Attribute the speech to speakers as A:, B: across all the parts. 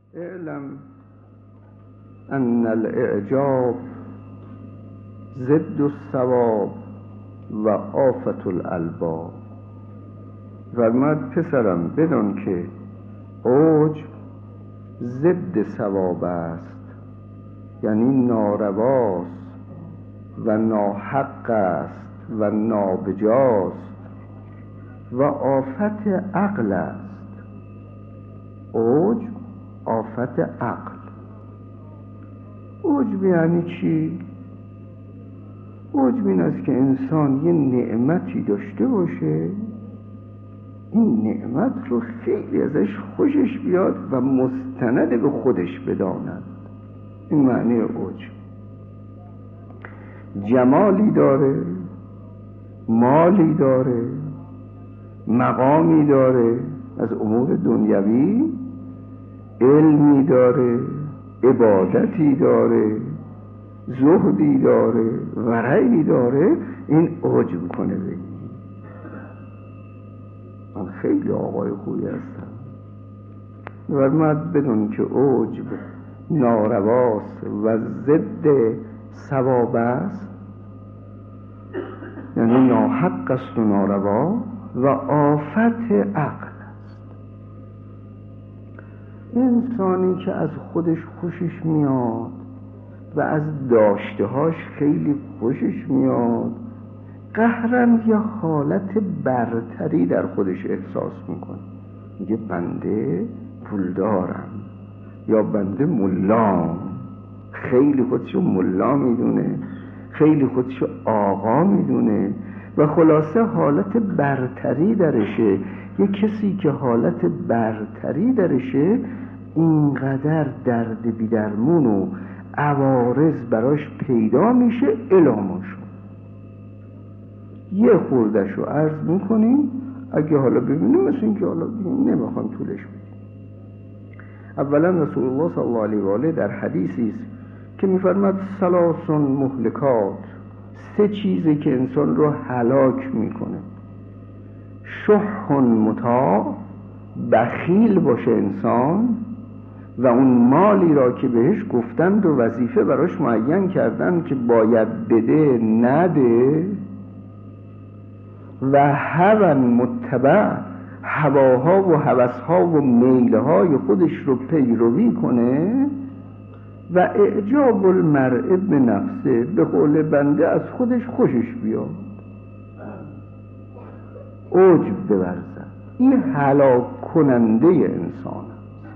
A: اعلم ان الاعجاب ضد الصواب و آفت الالباب. فرمود پسرم بدان که عجب ضد صواب است، یعنی نارواست و ناحق است و نابجاست و آفت عقل است. عجب آفت عقل. عجب یعنی چی؟ عجب این است که انسان یه نعمتی داشته باشه، این نعمت رو خیلی ازش خوشش بیاد و مستند به خودش بداند. این معنی عجب. جمالی داره، مالی داره، مقامی داره از امور دنیوی، علمی داره، عبادتی داره، زهدی داره، ورعی داره، این عجب کنه بگی من خیلی آقای خوبی هستم. فرمود بدون که عجب نارواست و ضد صواب است، یعنی ناحق است و ناروا و آفت عقل است. انسانی که از خودش خوشش میاد و از داشتهاش خیلی خوشش میاد، قهرن یا حالت برتری در خودش احساس میکنه. میگه بنده پول دارم، یا بنده ملام، خیلی خودشو ملا میدونه، خیلی خودشو آقا میدونه و خلاصه حالت برتری درشه. یه کسی که حالت برتری درشه اینقدر درد بیدرمون و عوارض براش پیدا میشه الاماشو. یه خوردشو عرض میکنیم، اگه حالا ببینیم مثل این که حالا نمیخوام طولش بدیم. اولا رسول الله صلی الله علیه و آله در حدیثی است که میفرماد ثلاث مهلکات، سه چیزی که انسان رو هلاک میکنه. شح مطاع، بخیل باشه انسان و اون مالی را که بهش گفتند و وظیفه براش معین کردن که باید بده نده. و هوى متبع، هواها و هوسها و میلهای خودش رو پیروی کنه. و اعجاب المرء بنفسه، به قول بنده از خودش خوشش بیاد، عجب بورزد. این هلاک کننده انسان است.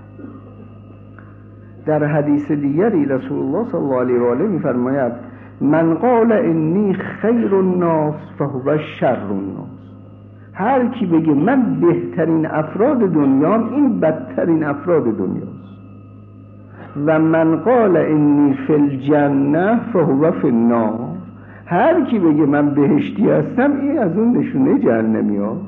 A: در حدیث دیگری رسول الله صلی الله علیه و آله می‌فرماید من قال انی خیر الناس فهو شر الناس. هر کی بگه من بهترین افراد دنیام، این بدترین افراد دنیاست. و من قال انی فی الجنه فهو فی النار. هر کی بگه من بهشتی هستم، این از اون نشونه جهنمی هاست.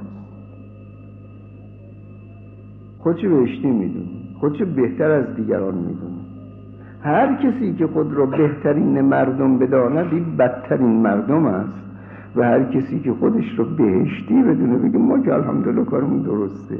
A: خودشو بهشتی میدونه، خودشو بهتر از دیگران میدونه. هر کسی که خود را بهترین مردم بداند، این بدترین مردم است. و هر کسی که خودش رو بهشتی بدونه بگه ما که الحمدلله کارمون درسته،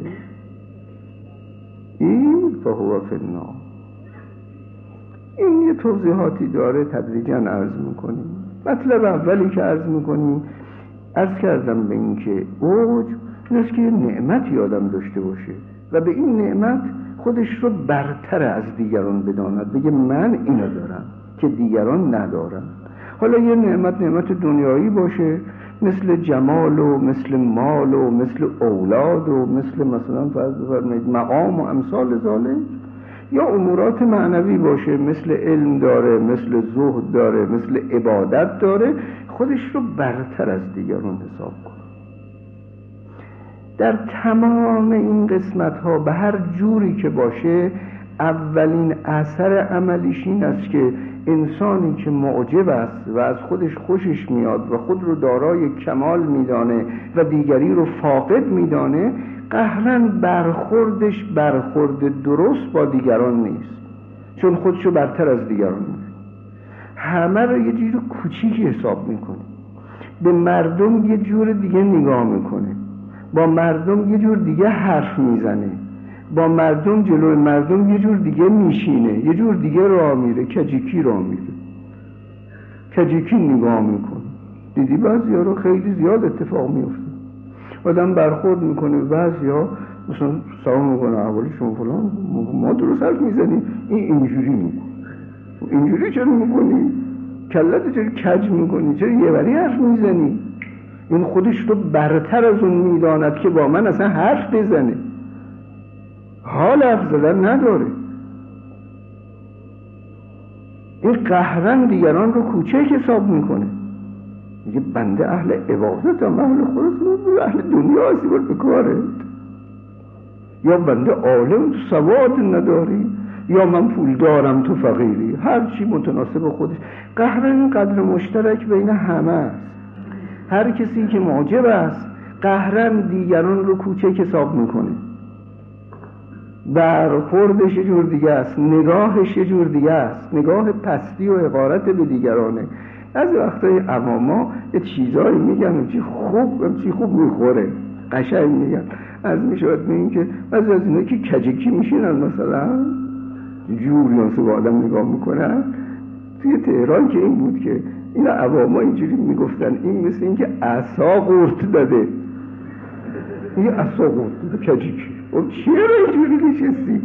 A: این فهو فی النار. این یه توضیحاتی داره، تدریجاً عرض میکنیم. مطلب اولی که عرض میکنیم، عرض کردم به این که عجب این است که نعمتی آدم داشته باشه و به این نعمت خودش رو برتر از دیگران بداند، بگه من اینو دارم که دیگران ندارن. حالا یه نعمت دنیایی باشه، مثل جمال و مثل مال و مثل اولاد و مثلا فرض بفرمایید مقام و امثال ذالک، یا امورات معنوی باشه، مثل علم داره، مثل زهد داره، مثل عبادت داره، خودش رو برتر از دیگران حساب کنه. در تمام این قسمت ها به هر جوری که باشه، اولین اثر عملیش این است که انسانی که معجب است و از خودش خوشش میاد و خود رو دارای کمال میدانه و دیگری رو فاقد میدانه، قهرن برخوردش برخورد درست با دیگران نیست، چون خودشو برتر از دیگران میدونه. همه رو یه جور کوچیکی حساب میکنه، به مردم یه جور دیگه نگاه میکنه، با مردم یه جور دیگه حرف میزنه، با مردم جلوی مردم یه جور دیگه میشینه، یه جور دیگه راه میره، کجیکی راه میره، کجیکی نگاه میکنه. دیدی بعضی ها رو خیلی زیاد اتفاق میفته، آدم برخورد میکنه، بعضی ها مثلا سلام میکنه، احوال شما فلان، ما درست حرف میزنیم، این اینجوری میکنه، اینجوری چرا میکنی؟ کلت چرا کج میکنی؟ چرا یه بری حرف میزنی؟ این خودش رو برتر از اون میداند که با من اصلا حرف بزنه، حال حرف زدن نداره. این قهرن دیگران رو کوچک حساب میکنه، میگه بنده اهل عبادتم، اهل خودم، اهل دنیا هستی، بر بکارت، یا بنده عالم تو سواد نداری، یا من پول دارم تو فقیری، هر چی متناسب خودش. قهرن قدر مشترک بین همه است. هر کسی که معجب است قهرن دیگران رو کوچک حساب میکنه، برخوردش یه جور دیگه است، نگاهش یه جور دیگه است، نگاه پستی و حقارت به دیگرانه. از وقتای عواما یه چیزایی میگن چی خوب میخوره، قشنگ میگن. از میشود میگن که بعضی از اینا که کجکی میشینن مثلا جوری واسه با آدم نگاه میکنن. توی تهران که این بود که اینا عواما اینجوری میگفتن، این مثل این که عصا قورت داده، این عصا قورت داده کجکی، چرا اینجوری نشستی؟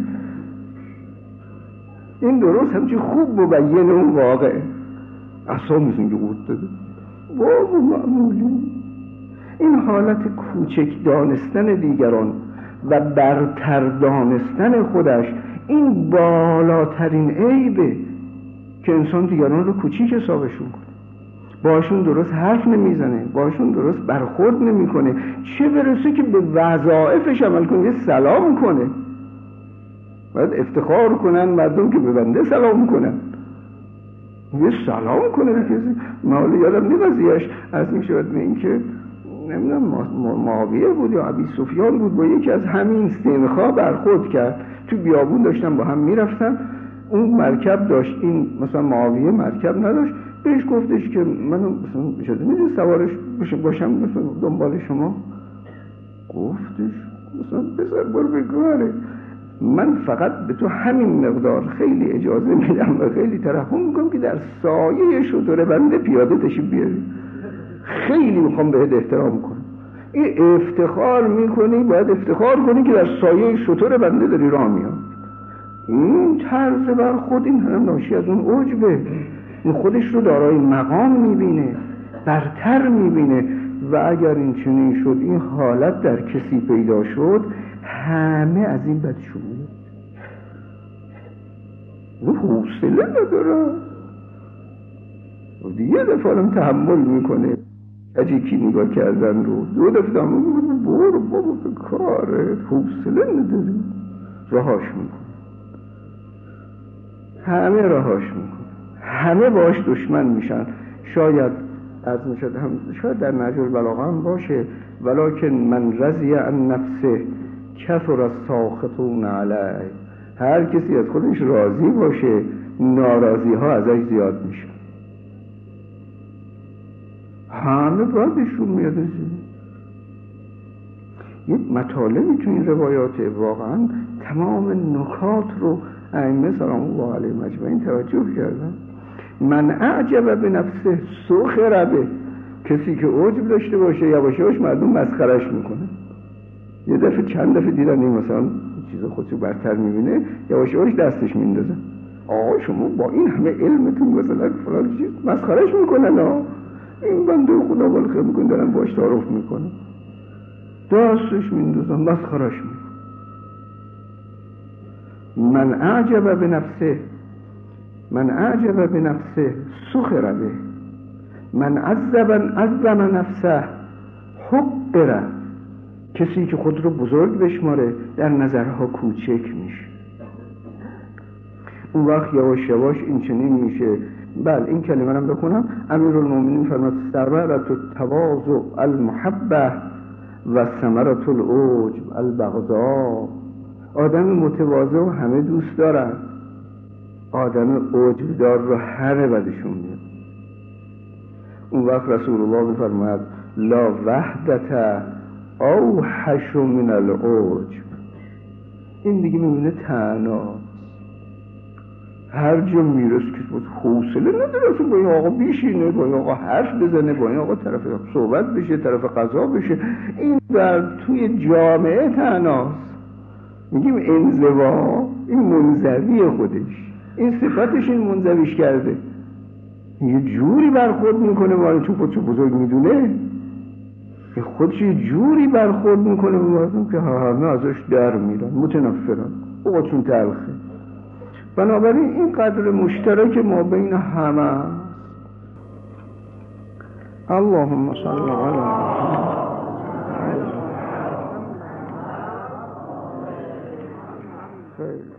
A: این درست همچی خوب مبین اون واقع عصا مثل این که قورت داده، بابا معمولی. این حالت کوچک دانستن دیگران و برتر دانستن خودش، این بالاترین عیبه که انسان دیگران رو کوچیک حسابشون کنه، باشون درست حرف نمیزنه، باشون درست برخورد نمیکنه، چه برسه که به وظایفش عمل کنه، یه سلام کنه. باید افتخار کنن مردم که به بنده سلام کنن، یه سلام کنه به کسی. حالا یادم نی قضیهش از میشود به این که نمیدونم معاویه بود یا ابی سفیان بود، با یکی از همین سنخا برخورد کرد، تو بیابون داشتن با هم میرفتن، اون مرکب داشت، این مثلا معاویه مرکب نداشت، بهش گفتش که منو مثلا اجازه میدید سوارش باشم مثلا دنبال شما؟ گفتش مثلا بذار برو بگاره، من فقط به تو همین مقدار خیلی اجازه میدم و خیلی ترحم میکنم که در سایه شتر بنده پیاده تشریف بیاری، خیلی میخوام بهت احترام کنم. این افتخار میکنی، باید افتخار کنی که در سایه شتر بنده داری راه میاد. این طرز برخورد این هم ناشی از اون عجبه، این خودش رو دارای مقام میبینه، برتر میبینه. و اگر این چنین شد، این حالت در کسی پیدا شد، همه از این بدشون میاد، او حوصله نداره، یه دفعه هم تحمل میکنه کجکی نگاه کردن رو، دو دفعه هم برو بابا به کاره، حوصله نداری، رهاش میکنه. همه رهاش میکنه، همه باش دشمن میشن. شاید عرض میشد هم شاید در نهج البلاغه هم باشه، ولکن من رضی عن نفسه کثر الساخطون علیه. هر کسی از خودش راضی باشه، ناراضی ها ازش زیاد میشه، همه بعدشون میاد. یک مطالبی تو این روایات واقعا تمام نکات رو ائمه سلام الله علیهم اجمعین توجه کردن. من اعجب به نفسه سخر به، کسی که عجب داشته باشه یواشاش مردم مسخرش میکنه. یه دفعه چند دفعه دیدن این مثلا چیز خودشو برتر میبینه، یواشاش دستش میندازن، آقا شما با این همه علمتون مثلا فلان چیز مسخرش میکنن، این بنده خدا بالخیر میکنن، دارن باش تعارف میکنن، دستش میندازن مسخرش میکنن. من اعجب به نفسه، من اعجب به نفسه سخر به، من عظم نفسه حقره. کسی که خود رو بزرگ بشماره در نظرها کوچک میشه. اون وقت یواش یواش این چنین میشه. بله این کلمه رو بخونم. امیرالمومنین فرمود ثمرة التواضع المحبه و ثمرة العجب البغضاء. آدم متواضع همه دوست دارن، آدم عجب دار رو همه بدشون میاد. اون وقت رسول الله میفرماید لا وحدت اوحش من العجب. این دیگه میمونه تنهاست. هر جا میرسه که حوصله نداره اصلا با این آقا بیشینه، با این آقا حرف بزنه، با این آقا طرف صحبت بشه، طرف قضا بشه. این در توی جامعه تنهاست. میگیم انزوا، این منزوی خودش، این صفتش این منزویش کرده، یه جوری برخورد میکنه وارد چون خودشو بزرگ میدونه، که خودش یه جوری برخورد میکنه با مردم که همه ازش در میرن، متنفرن، اوقاتشون تلخه. بنابراین این قدر مشترک ما بین همه است. اللهم صل علی محمد.